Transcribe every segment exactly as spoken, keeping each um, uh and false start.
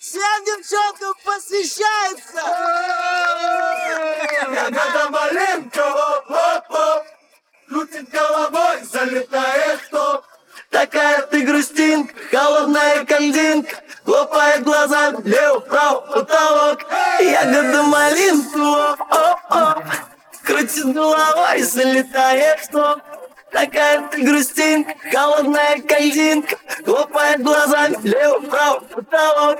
Всем девчонкам посвящается! Ягода малинка, оп-оп-оп, крутит головой, залетает в топ. Такая ты грустинка, холодная кандинка, хлопает глазами, лево-право, потолок. Ягода малинка, оп-оп-оп, крутит головой, залетает в топ. Такая ты грустинка, холодная кандинка, хлопает глазами, лево-право, потолок.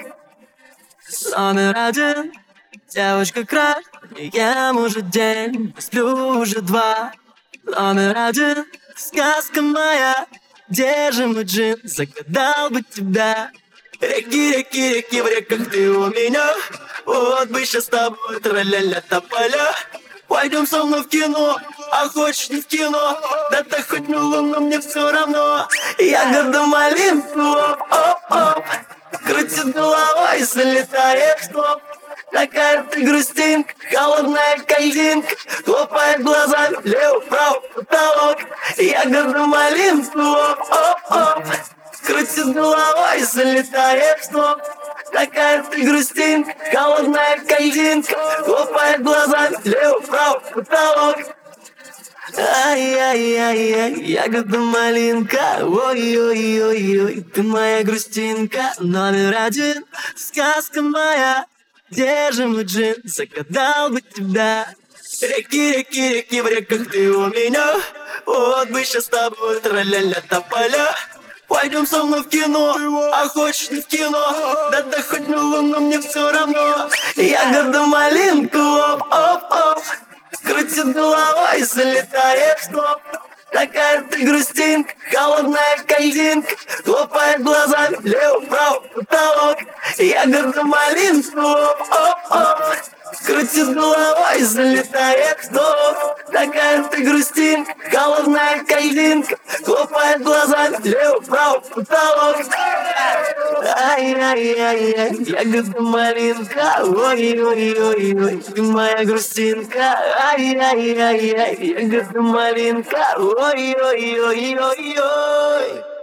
Номер один, девочка краш, я уже день, сплю уже два. Номер один, сказка моя, где же мой джин, загадал бы тебя. Реки, реки, реки, в реках ты у меня, вот бы сейчас с тобой тра-ля-ля тополя. Пойдем со мной в кино, а хочешь не в кино, да так хоть на луну, мне все равно. Ягода малинка, оп-оп-оп, крутит головой, залетает в топ. Такая ты грустинка, холодная кандинка, хлопает глазами, лево-право, потолок. Ягода малинка, оп-оп-оп, крутит головой, залетает в топ. Такая ты грустинка, холодная кандинка, хлопает глазами, лево-право, потолок. Ай-яй-яй-яй, ягода малинка, ой-ой-ой-ой, ты моя грустинка. Номер один, сказка моя, где же мой джин, загадал бы тебя. Реки, реки, реки, в реках ты у меня, вот бы сейчас с тобой тра-ля-ля тополя. Пойдем со мной в кино, а хочешь не в кино, да да хоть на луну, мне все равно. Ягода малинка, оп-оп-оп, крутит головой, залетает в топ. Такая ты грустинка, холодная кандинка, хлопает глазами, лево-право, потолок. Ягода малинка, оп-оп-оп, крутит головой, залетает в топ. Такая ты грустинка, холодная кандинка, хлопает глазами, лево-право, потолок. Ай-яй-яй-яй, ягода малинка, ой-ой-ой-ой, ты моя грустинка. Ай-яй-яй-яй, ягода малинка, ой-ой-ой-ой-ой.